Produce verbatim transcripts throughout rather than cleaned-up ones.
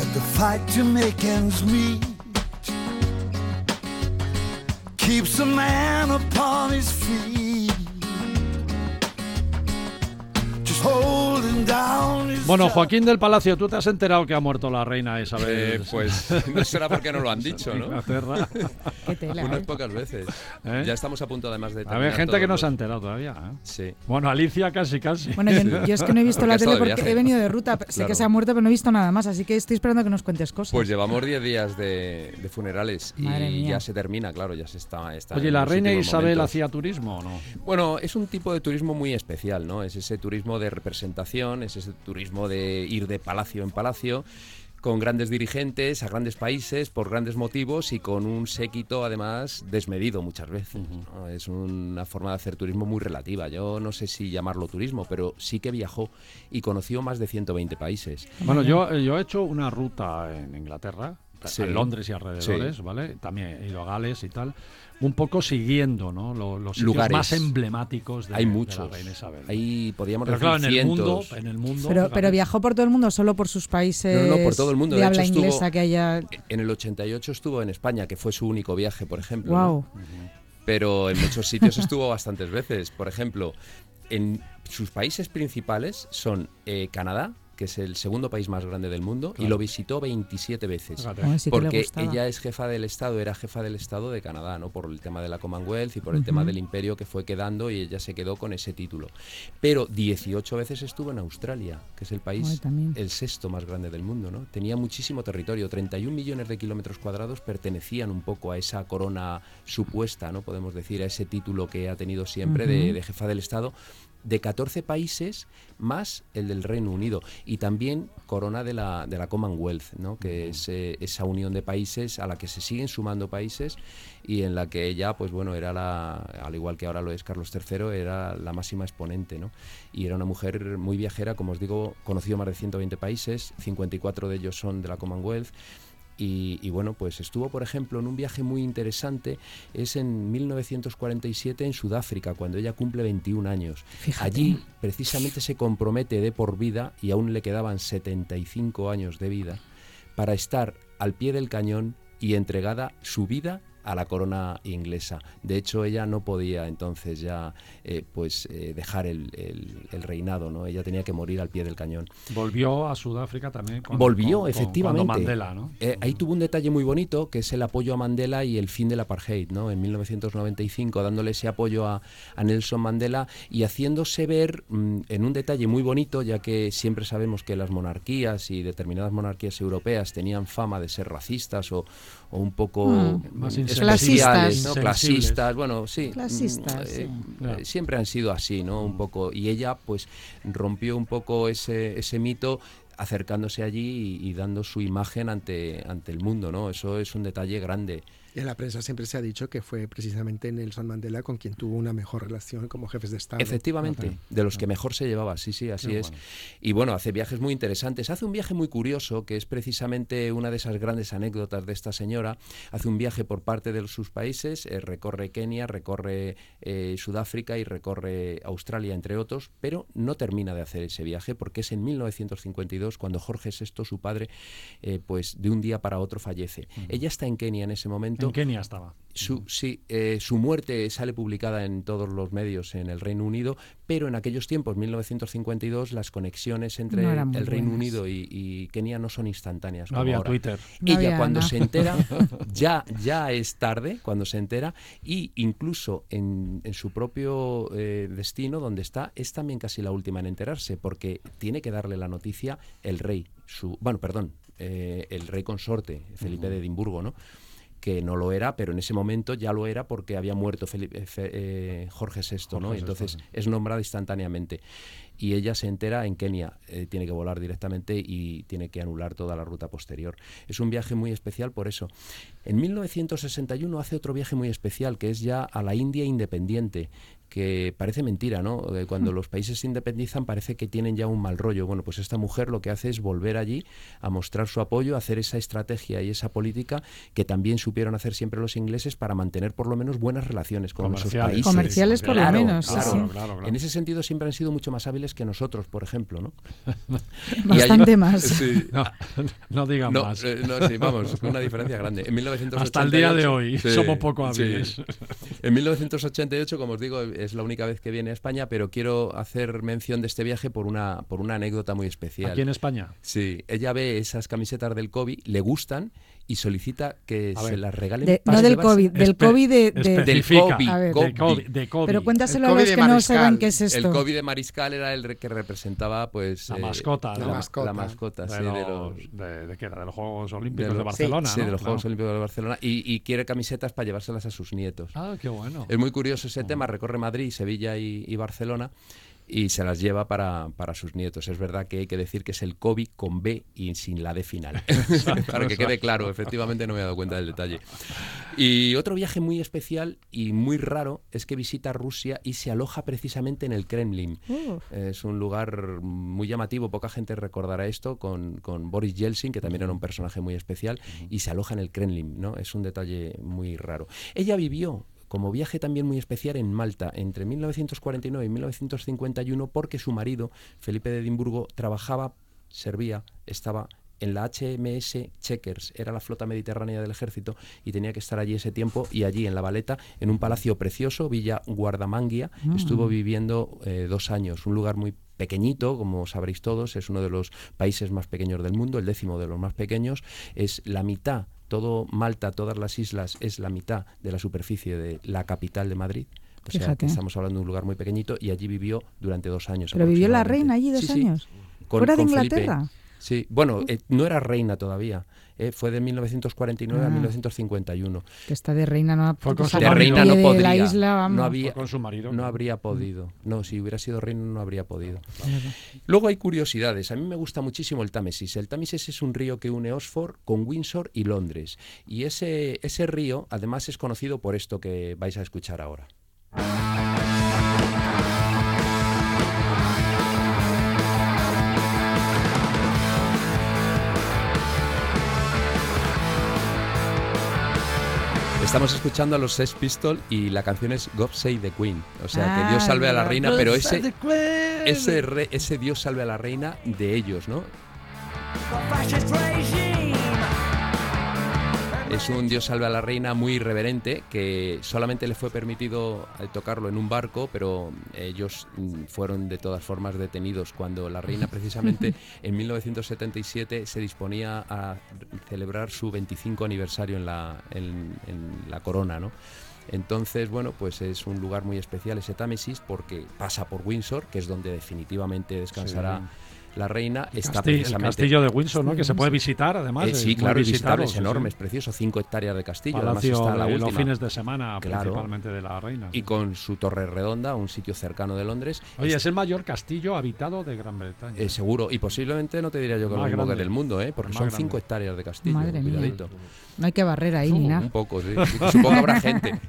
The fight to make ends meet keeps a man upon his feet. Just holding down his Bueno, Joaquín del Palacio, ¿tú te has enterado que ha muerto la reina Isabel? Eh, pues no será porque no lo han dicho, ¿no? Inglaterra. Qué tela, Unas ¿eh? pocas veces. ¿Eh? Ya estamos a punto además de A terminar ver, gente todos que no los- se ha enterado todavía, ¿eh? Sí. Bueno, Alicia casi, casi. Bueno, yo, yo es que no he visto Porque la has tele estado de porque viaje. he venido de ruta. Sé Claro. que se ha muerto, pero no he visto nada más, así que estoy esperando que nos cuentes cosas. Pues llevamos diez días de, de funerales Madre y mía. ya se termina, claro, ya se está... está Oye, en ¿la los reina últimos Isabel momentos. hacía turismo o no? Bueno, es un tipo de turismo muy especial, ¿no? Es ese turismo de representación, es ese turismo de ir de palacio en palacio, con grandes dirigentes a grandes países por grandes motivos y con un séquito además desmedido muchas veces, ¿no? Es una forma de hacer turismo muy relativa. Yo no sé si llamarlo turismo, pero sí que viajó y conoció más de ciento veinte países. Bueno, yo, yo he hecho una ruta en Inglaterra, Sí. en Londres y alrededores, Sí. ¿vale? También he ido a Gales y tal, un poco siguiendo, ¿no? Los, los sitios Lugares. más emblemáticos de, Hay de muchos. la reina Isabel. Ahí podríamos Pero decir claro, en el mundo, cientos. en el mundo. pero, fíjate. pero viajó por todo el mundo, solo por sus países No, no, por todo el mundo. de, De habla hecho, estuvo- inglesa que haya... En el ochenta y ocho estuvo en España, que fue su único viaje, por ejemplo. ¿no? Wow. Pero en muchos sitios estuvo bastantes veces. Por ejemplo, en sus países principales son eh, Canadá, que es el segundo país más grande del mundo, Claro. y lo visitó veintisiete veces. Fíjate. Bueno, sí que le Porque gustaba. ella es jefa del Estado, era jefa del Estado de Canadá, ¿no? Por el tema de la Commonwealth y por el Ujú. tema del imperio que fue quedando y ella se quedó con ese título. Pero dieciocho veces estuvo en Australia, que es el país, Ay, también. el sexto más grande del mundo, ¿no? Tenía muchísimo territorio, treinta y un millones de kilómetros cuadrados pertenecían un poco a esa corona supuesta, ¿no? Podemos decir, a ese título que ha tenido siempre de, Ujú. de jefa del Estado, de catorce países más el del Reino Unido y también corona de la, de la Commonwealth, ¿no? Que es eh, esa unión de países a la que se siguen sumando países y en la que ella, pues bueno, era la, al igual que ahora lo es Carlos tercero, era la máxima exponente, ¿no? Y era una mujer muy viajera, como os digo, conoció más de ciento veinte países, cincuenta y cuatro de ellos son de la Commonwealth. Y, y bueno, pues estuvo, por ejemplo, en un viaje muy interesante, es en mil novecientos cuarenta y siete en Sudáfrica, cuando ella cumple veintiún años. Fíjate. Allí precisamente se compromete de por vida, y aún le quedaban setenta y cinco años de vida, para estar al pie del cañón y entregada su vida a la corona inglesa. De hecho, ella no podía entonces ya eh, pues eh, dejar el, el, el reinado, ¿no? Ella tenía que morir al pie del cañón. Volvió a Sudáfrica también. Cuando, Volvió, con- con- efectivamente. cuando Mandela, ¿no? Eh, ahí tuvo un detalle muy bonito, que es el apoyo a Mandela y el fin del apartheid, ¿no? En mil novecientos noventa y cinco, dándole ese apoyo a, a Nelson Mandela y haciéndose ver mmm, en un detalle muy bonito, ya que siempre sabemos que las monarquías y determinadas monarquías europeas tenían fama de ser racistas o, o un poco Mm. Más especiales, Clasistas. ¿no? Insensibles. Clasistas, bueno, sí. Clasistas, mm, sí. eh, Claro. eh, siempre han sido así, ¿no? Un poco. Y ella, pues, rompió un poco ese, ese mito acercándose allí y, y dando su imagen ante, ante el mundo, ¿no? Eso es un detalle grande. Y en la prensa siempre se ha dicho que fue precisamente Nelson Mandela con quien tuvo una mejor relación como jefes de Estado. Efectivamente, Ah, de los que mejor se llevaba, sí, sí, así Qué es. bueno. Y bueno, hace viajes muy interesantes. Hace un viaje muy curioso, que es precisamente una de esas grandes anécdotas de esta señora. Hace un viaje por parte de sus países, eh, recorre Kenia, recorre eh, Sudáfrica y recorre Australia, entre otros, pero no termina de hacer ese viaje porque es en mil novecientos cincuenta y dos cuando Jorge sexto, su padre, eh, pues de un día para otro fallece. Ujú. Ella está en Kenia en ese momento. En Kenia estaba. Su, sí, eh, su muerte sale publicada en todos los medios en el Reino Unido, pero en aquellos tiempos, mil novecientos cincuenta y dos, las conexiones entre No eran muy el Reino buenas. Unido y, y Kenia no son instantáneas. No como había ahora. Twitter. No Ella había cuando nada. se entera, ya, ya es tarde cuando se entera, y incluso en, en su propio eh, destino, donde está, es también casi la última en enterarse, porque tiene que darle la noticia el rey, su, bueno, perdón, eh, el rey consorte, Felipe Ujú. de Edimburgo, ¿no? Que no lo era, pero en ese momento ya lo era porque había muerto Felipe, Fe- eh, Jorge sexto, ¿no? Jorge Y entonces sexto, sí. es nombrada instantáneamente. Y ella se entera en Kenia, eh, tiene que volar directamente y tiene que anular toda la ruta posterior. Es un viaje muy especial por eso. En mil novecientos sesenta y uno hace otro viaje muy especial, que es ya a la India independiente, que parece mentira, ¿no? Cuando los países se independizan parece que tienen ya un mal rollo. Bueno, pues esta mujer lo que hace es volver allí a mostrar su apoyo, a hacer esa estrategia y esa política que también supieron hacer siempre los ingleses para mantener por lo menos buenas relaciones con sus países. Comerciales por claro, lo menos, claro, sí, claro, sí. claro, claro. En ese sentido siempre han sido mucho más hábiles que nosotros, por ejemplo, ¿no? Bastante hay, más. Sí. No, no digan no, más. Eh, no, sí, vamos, una diferencia grande. En mil novecientos ochenta y ocho, hasta el día de hoy sí, somos poco hábiles. Sí. En mil novecientos ochenta y ocho, como os digo, es la única vez que viene a España, pero quiero hacer mención de este viaje por una, por una anécdota muy especial. ¿Aquí en España? Sí, ella ve esas camisetas del COVID, le gustan y solicita que A se ver. las regalen De- para no del llevarse. COVID, del Espe- COVID de... de- Del especifica. COVID, A ver. De COVID, de COVID. Pero cuéntaselo El a los COVID que de no Mariscal. saben qué es esto. El COVID de Mariscal era el re- que representaba, pues... La eh, mascota, la, ¿no? mascota. la mascota, de, sí, los, de los... de, ¿de qué era? De los Juegos Olímpicos de, los- Barcelona, sí, ¿no? de los Juegos Claro. Olímpicos de Barcelona y, y quiere camisetas para llevárselas a sus nietos. Ah, qué bueno. Es muy curioso ese tema, recorre Madrid, Sevilla y, y Barcelona y se las lleva para, para sus nietos. Es verdad que hay que decir que es el COVID con B y sin la D final. Para que quede claro, efectivamente no me he dado cuenta del detalle. Y otro viaje muy especial y muy raro es que visita Rusia y se aloja precisamente en el Kremlin. Uh. Es un lugar muy llamativo, poca gente recordará esto, con, con Boris Yeltsin, que también era un personaje muy especial, y se aloja en el Kremlin, ¿no? Es un detalle muy raro. Ella vivió como viaje también muy especial en Malta entre mil novecientos cuarenta y nueve y mil novecientos cincuenta y uno porque su marido, Felipe de Edimburgo, trabajaba, servía, estaba en la H M S Checkers, era la flota mediterránea del ejército y tenía que estar allí ese tiempo y allí en La Valeta, en un palacio precioso, Villa Guardamanguia, mm. estuvo viviendo eh, dos años, un lugar muy pequeñito, como sabréis todos, es uno de los países más pequeños del mundo, el décimo de los más pequeños, es la mitad, todo Malta, todas las islas, es la mitad de la superficie de la capital de Madrid. O sea, que estamos hablando de un lugar muy pequeñito y allí vivió durante dos años. ¿Pero vivió la reina allí dos sí, años? Sí. Con, ¿Fuera de con Inglaterra? Felipe. Sí, bueno, eh, no era reina todavía, eh, fue de mil novecientos cuarenta y nueve ah, a mil novecientos cincuenta y uno. Que está de reina no ha Fue con su de reina no de podría, la isla, vamos. no, había, con su marido, no ¿no? habría podido. No, si hubiera sido reina no habría podido. Claro. Luego hay curiosidades. A mí me gusta muchísimo el Támesis. El Támesis es un río que une Oxford con Windsor y Londres. Y ese, ese río, además, es conocido por esto que vais a escuchar ahora. Estamos escuchando a los Sex Pistols y la canción es God Save the Queen. O sea, ah, que Dios salve a la reina, pero ese, ese, re, ese Dios salve a la reina de ellos, ¿no? Es un Dios salve a la reina muy irreverente que solamente le fue permitido tocarlo en un barco, pero ellos fueron de todas formas detenidos cuando la reina precisamente en mil novecientos setenta y siete se disponía a celebrar su veinticinco aniversario en la, en, en la corona, ¿no? Entonces, bueno, pues es un lugar muy especial ese Támesis porque pasa por Windsor, que es donde definitivamente descansará. Sí. La reina está Castillo, precisamente... El castillo de Windsor, ¿no? Que se puede visitar, además. Eh, sí, claro, es visitable, es sí, enorme, sí. es precioso, cinco hectáreas de castillo. Palacio además está la de última. los fines de semana, claro. principalmente de la reina. Sí. Y con su torre redonda, un sitio cercano de Londres. Oye, es el mayor castillo habitado de Gran Bretaña. Eh, seguro, y posiblemente no te diría yo que lo mismo que del mundo, ¿eh? Porque son cinco hectáreas de castillo. Madre cuidadito. Mía. No hay que barrer ahí uh, ni nada. Un poco, sí. Supongo que habrá gente.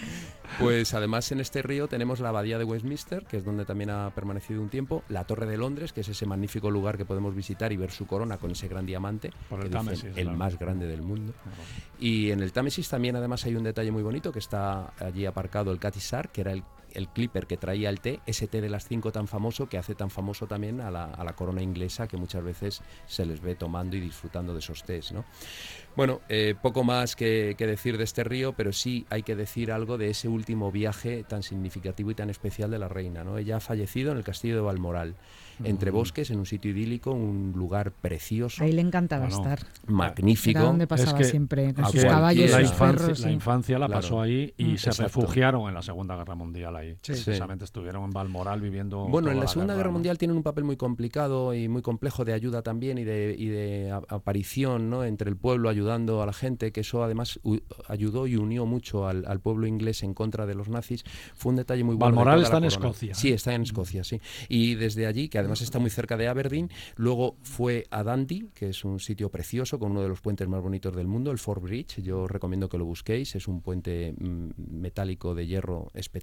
Pues además en este río tenemos la abadía de Westminster, que es donde también ha permanecido un tiempo, la Torre de Londres, que es ese magnífico lugar que podemos visitar y ver su corona con ese gran diamante, Por el, que Támesis, dicen, el claro. más grande del mundo. Claro. Y en el Támesis también además hay un detalle muy bonito, que está allí aparcado el Cathisar, que era el el clipper que traía el té, ese té de las cinco tan famoso que hace tan famoso también a la, a la corona inglesa, que muchas veces se les ve tomando y disfrutando de esos tés, ¿no? Bueno, eh, poco más que, que decir de este río, pero sí hay que decir algo de ese último viaje tan significativo y tan especial de la reina, ¿no? Ella ha fallecido en el castillo de Balmoral, entre bosques, en un sitio idílico, un lugar precioso. Ahí le encantaba bueno, estar. Magnífico. Era donde pasaba es que siempre, con sus cualquiera. caballos, la sus infancia, perros. la Sí. infancia la Claro. pasó ahí y Mm, se exacto. refugiaron en la Segunda Guerra Mundial ahí. Sí. Precisamente estuvieron en Balmoral viviendo. Bueno, toda en la, la Segunda guerra, Guerra ¿no? Mundial tienen un papel muy complicado y muy complejo de ayuda también y de, y de a, aparición, ¿no? Entre el pueblo ayudando a la gente, que eso además u, ayudó y unió mucho al, al pueblo inglés en contra de los nazis. Fue un detalle muy bueno. Balmoral de está toda en la corona. Escocia. Sí, está en Escocia, sí. Y desde allí, que además está muy cerca de Aberdeen, luego fue a Dundee, que es un sitio precioso con uno de los puentes más bonitos del mundo, el Fort Bridge. Yo recomiendo que lo busquéis. Es un puente mm, metálico de hierro espectacular,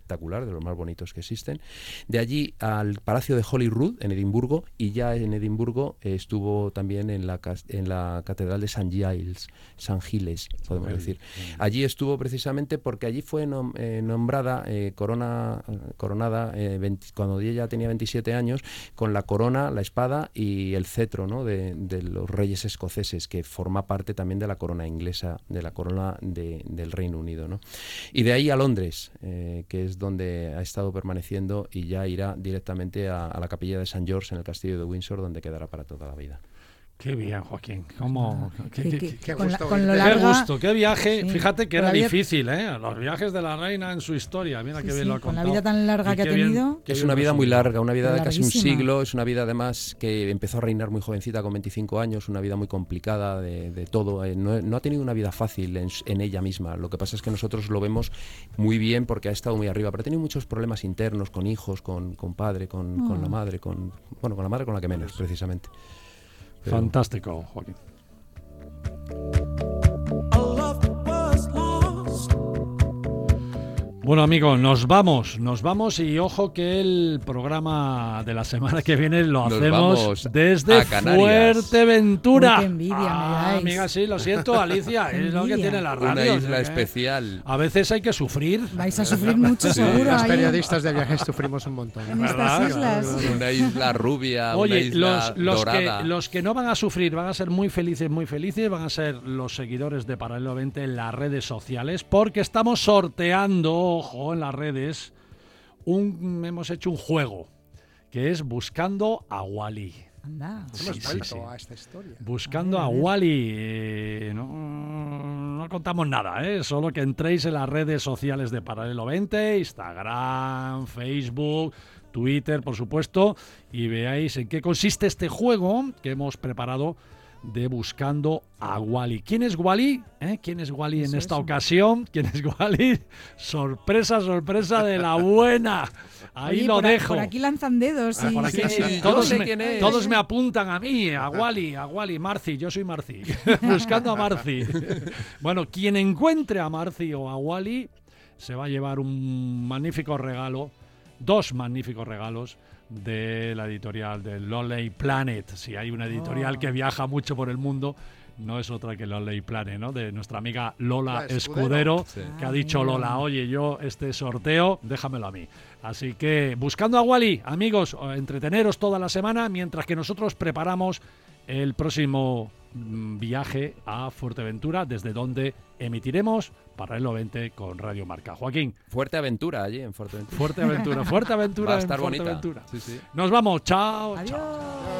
de los más bonitos que existen. De allí al Palacio de Holyrood, en Edimburgo, y ya en Edimburgo eh, estuvo también en la, en la Catedral de San Giles, San Giles, podemos Muy decir. bien. Allí estuvo precisamente porque allí fue nom, eh, nombrada, eh, corona, coronada, eh, veinte, cuando ella tenía veintisiete años, con la corona, la espada y el cetro, ¿no?, de, de los reyes escoceses, que forma parte también de la corona inglesa, de la corona de, del Reino Unido, ¿no? Y de ahí a Londres, eh, que es donde ha estado permaneciendo, y ya irá directamente a, a la capilla de San George en el castillo de Windsor, donde quedará para toda la vida. Qué bien, Joaquín. ¿Cómo? Qué, Que- qué- que- qué con, la- gusto, con lo qué qué larga, gusto, qué viaje. Sí. Fíjate que Con era la vida- difícil, ¿eh? Los viajes de la reina en su historia. Mira Sí, qué bien sí, lo ha con la contado. vida tan larga Y que ha qué bien- tenido. qué Es bien una vida muy resumido. larga, una vida de casi un Larguísima. siglo, es una vida además que empezó a reinar muy jovencita, con veinticinco años, una vida muy complicada de, de todo. Eh, no, no ha tenido una vida fácil en, en ella misma. Lo que pasa es que nosotros lo vemos muy bien porque ha estado muy arriba, pero ha tenido muchos problemas internos con hijos, con, con padre, con, Oh. con la madre, con bueno, con la madre con la que menos, precisamente. Pero- Fantástico, Joaquín. Bueno, amigos, nos vamos, nos vamos y ojo que el programa de la semana que viene lo Nos hacemos vamos desde a Canarias. Fuerteventura. Uy, qué envidia me Ah, dais. amiga, sí, lo siento, Alicia, Qué es lo que envidia. tiene la radio. Una o sea isla que especial. A veces hay que sufrir. Vais a sufrir mucho, seguro. Los ahí, periodistas de viajes sufrimos un montón. en ¿verdad? estas islas. Una isla rubia, una Oye, isla los, los, que, dorada. los que no van a sufrir, van a ser muy felices, muy felices, van a ser los seguidores de Paralelo veinte en las redes sociales, porque estamos sorteando, ojo, en las redes, un, hemos hecho un juego, que es Buscando a Wally. Anda. Sí, Hemos sí, vuelto sí. a esta historia. Buscando A a, ver, a ver. Wally. Eh, no, no contamos nada, ¿eh? Solo que entréis en las redes sociales de Paralelo veinte, Instagram, Facebook, Twitter, por supuesto, y veáis en qué consiste este juego que hemos preparado de Buscando a Wally. ¿Quién es Wally? ¿Eh? ¿Quién es Wally en Eso, esta eso. ocasión? ¿Quién es Wally? Sorpresa, sorpresa de la buena. Ahí Oye, lo por a- dejo. Por aquí lanzan dedos. Ah, y por aquí se- sí. Sí, yo Todos, sé me, quién es. todos me apuntan a mí, a Wally, a Wally, Marci, yo soy Marci, buscando a Marci. Bueno, quien encuentre a Marci o a Wally se va a llevar un magnífico regalo, dos magníficos regalos de la editorial de Lonely Planet. Si hay una editorial Oh. que viaja mucho por el mundo, no es otra que Lonely Planet, ¿no? De nuestra amiga Lola La Escudero, Escudero. Sí. que ha Ah, dicho amigo. Lola, oye, yo este sorteo, déjamelo a mí. Así que Buscando a Wally, amigos, entreteneros toda la semana mientras que nosotros preparamos el próximo mm, viaje a Fuerteventura, desde donde emitiremos Paralelo veinte con Radio Marca. Joaquín, Fuerte aventura allí en Fuerteventura. Fuerteventura, Fuerteventura Va a en estar bonita. Fuerteventura. Sí, sí. Nos vamos, chao. Adiós. chao.